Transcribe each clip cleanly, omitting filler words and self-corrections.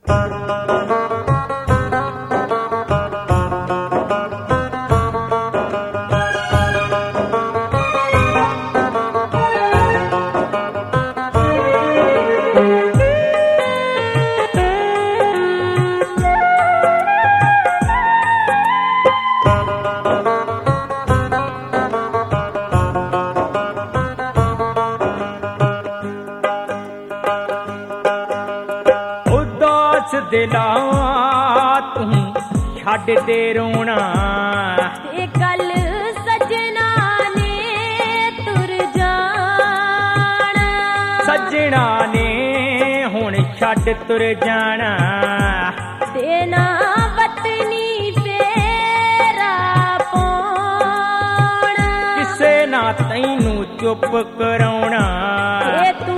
दिला तू छड़ दे रोना, कल सजना ने तुर जाना, सजना ने हुण छड़ तुर जाना, देना वतनी फेरा पाउणा, किसे ना तैनू चुप कराउणा, तू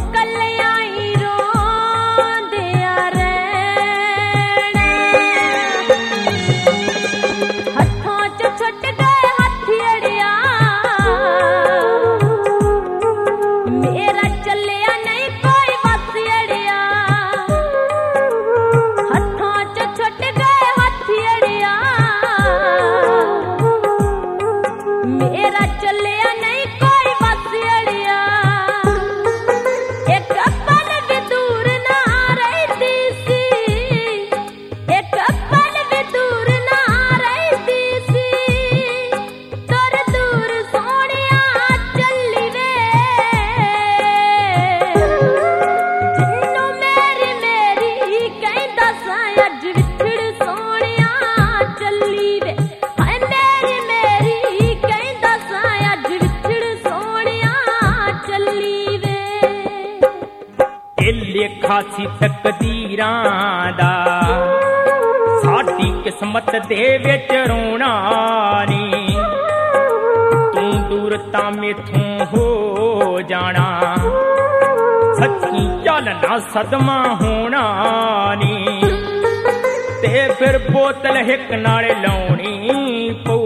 खासी तकदीरां दा साडी किस्मत दे विच रोना नी, तू दूर तां मैथों हो जाना, सच्ची चलना सदमा होना नी, ते फिर बोतल हिक नाल लाउणी पऊ,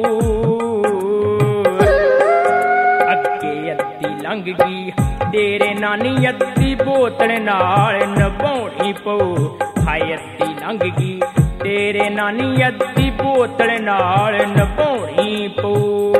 अगे अद्धी लंघ गई तेरे नानी अद्धी बोतल नाल नभाउणी पऊ, हाय अद्धी लंघ गई तेरे नानी अद्धी बोतल नाल नभाउणी पऊ।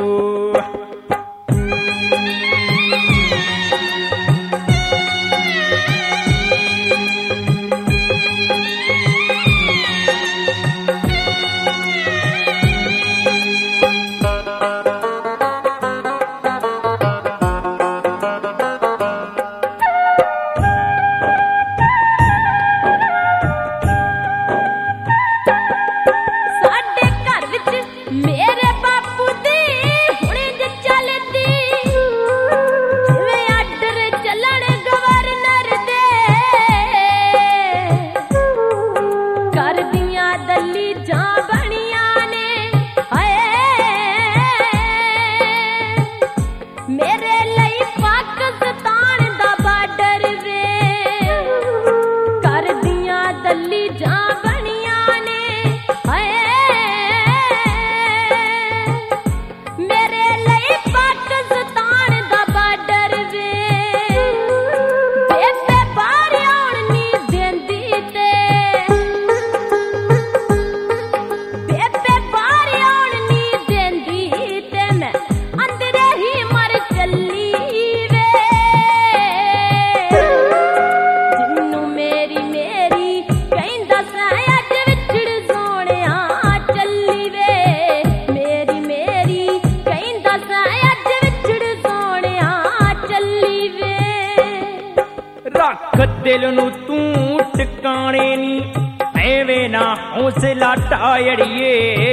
दिल नू तू टिकाणे नी एवें ना हौसला टायड़िए,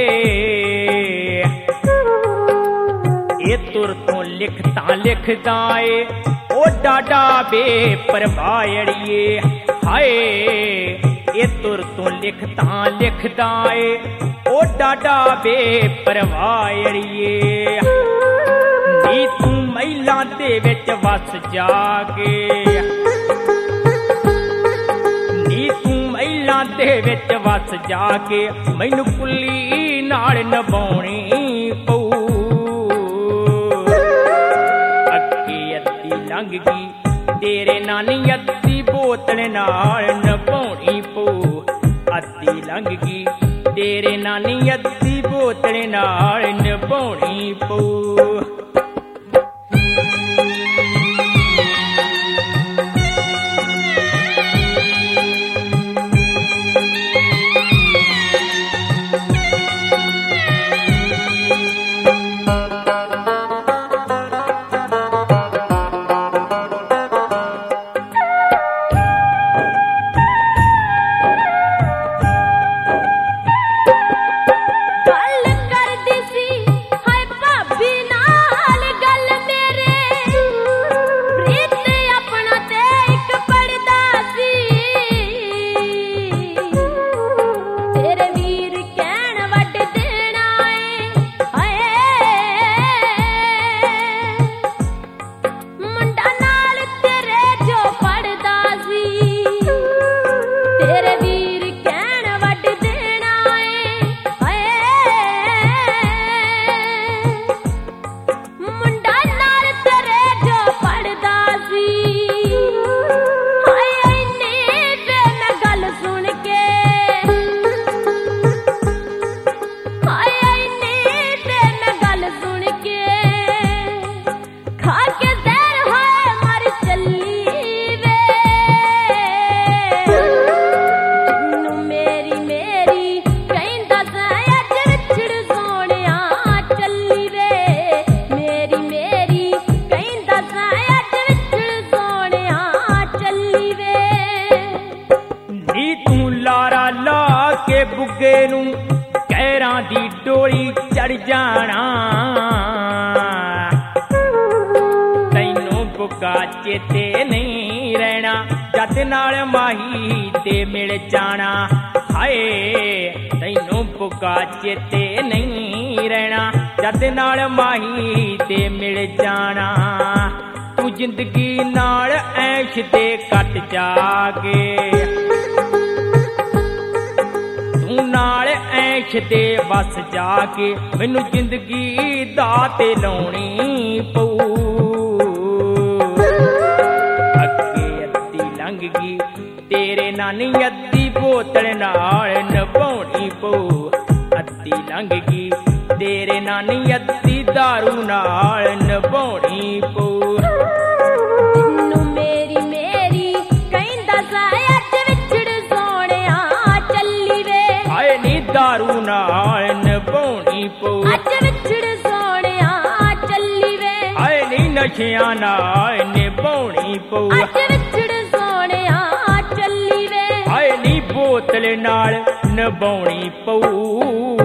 ए तुर तो लिखता लिखदा ए ओ डाडा बेपरवाहड़िए, हाय ए तुर तो लिखता लिखदा ए ओ डाडा बेपरवाहड़िए, नी तू महिलां दे विच वस जाके, दे विच वस जाके मैनू कुल्ली नाल नभाउणी पऊ, अगे अद्धी लंघ गई तेरे नानी अद्धी बोतल नाल नभाउणी पऊ, ਲੰਘ ਗਈ ਤੇਰੇ ਨਾਨੀ ਅੱਧੀ ਬੋਤਲ ਨਾਲ ਨਿਭਾਉਣੀ ਪਊ। ਬੁੱਗੇ ਨੂੰ ਕਹਿਰਾਂ ਦੀ ਡੋਲੀ ਚੜ ਜਾਣਾ ਤੈਨੂੰ ਬੁੱਗਾ ਚੇਤੇ ਨਹੀਂ ਰਹਿਣਾ ਜਦ ਨਾਲ ਮਾਹੀ ਤੇ ਮਿਲ ਜਾਣਾ ਹਾਏ ਤੈਨੂੰ ਬੁੱਗਾ ਚੇਤੇ ਨਹੀਂ ਰਹਿਣਾ ਜਦ ਨਾਲ ਮਾਹੀ ਤੇ ਮਿਲ ਜਾਣਾ ਤੂੰ ਜ਼ਿੰਦਗੀ ਨਾਲ ਐਸ਼ ਤੇ ਕੱਟ ਜਾਗੇ ਨਾਲ ਐਸ਼ ਦੇ ਵਸ ਜਾ ਕੇ ਮੈਨੂੰ ਜ਼ਿੰਦਗੀ ਦਾ ਤੇ ਲਾਉਣੀ ਪਊ। ਅੱਗੇ ਅੱਧੀ ਲੰਘ ਗਈ ਤੇਰੇ ਨਾਨੀ ਅੱਧੀ ਬੋਤਲ ਨਾਲ ਨਿਭਾਉਣੀ ਪਊ। ਅੱਧੀ ਲੰਘ ਗਈ ਤੇਰੇ ਨਾਨੀ ਅੱਧੀ ਦਾਰੂ ਨਾਲ ਨਿਭਾਉਣੀ ਪਊ। ਦਾਰੂ ਨਾਲ ਨਿਭਾਉਣੀ ਪਊ ਅੱਜ ਵਿਛੜ ਸੋਹਣਿਆ ਚੱਲੀ ਵੇ ਹਾਏ ਨੀ ਨਸ਼ਿਆਂ ਨਾਲ ਨਿਭਾਉਣੀ ਪਊ ਅੱਜ ਵਿਛੜ ਸੋਹਣਿਆ ਚੱਲੀ ਵੇ ਹਾਏ ਨੀ ਬੋਤਲ ਨਾਲ ਨਿਭਾਉਣੀ ਪਊ।